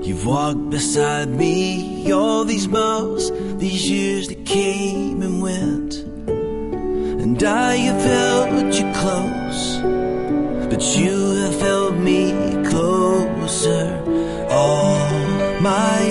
You've walked beside me all these miles, these years that came and went, and I have held you close, but you have held me closer all my